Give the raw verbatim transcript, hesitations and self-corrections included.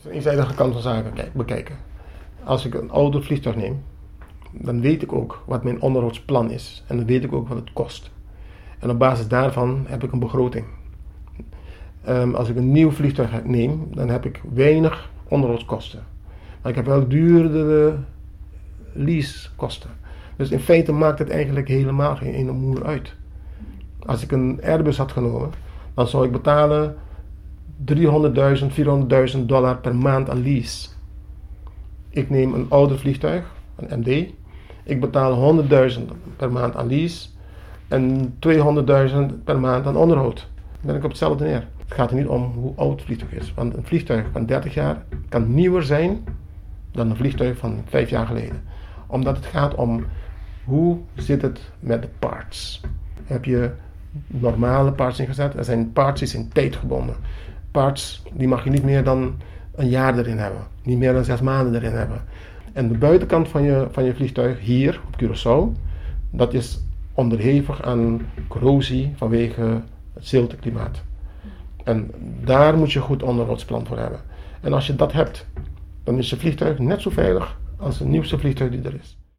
een eenzijdige kant van zaken bekijken. Als ik een ouder vliegtuig neem, dan weet ik ook wat mijn onderhoudsplan is. En dan weet ik ook wat het kost. En op basis daarvan heb ik een begroting. Um, als ik een nieuw vliegtuig neem, dan heb ik weinig onderhoudskosten. Maar ik heb wel duurdere leasekosten. Dus in feite maakt het eigenlijk helemaal geen ene moer uit. Als ik een Airbus had genomen, dan zou ik betalen driehonderdduizend, vierhonderdduizend dollar per maand aan lease. Ik neem een ouder vliegtuig, een M D. Ik betaal honderdduizend per maand aan lease en tweehonderdduizend per maand aan onderhoud. Dan ben ik op hetzelfde neer. Het gaat er niet om hoe oud het vliegtuig is. Want een vliegtuig van dertig jaar kan nieuwer zijn dan een vliegtuig van vijf jaar geleden. Omdat het gaat om hoe zit het met de parts. Heb je normale parts ingezet? Er zijn parts die zijn tijdgebonden. Parts die mag je niet meer dan een jaar erin hebben. Niet meer dan zes maanden erin hebben. En de buitenkant van je, van je vliegtuig hier op Curaçao, dat is onderhevig aan corrosie vanwege het zilteklimaat. En daar moet je een goed onderhoudsplan voor hebben. En als je dat hebt, dan is je vliegtuig net zo veilig als het nieuwste vliegtuig die er is.